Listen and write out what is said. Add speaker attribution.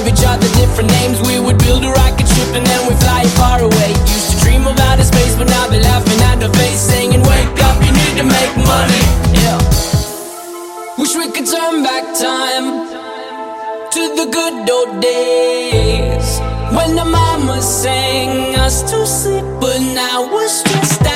Speaker 1: each other different names. We would build a rocket ship and then we fly far away. Used to dream of outer space, but now they're laughing at our face, saying, wake up, you need to make money. Yeah. Wish we could turn back time to the good old days when the mama sang us to sleep, but now we're stressed out.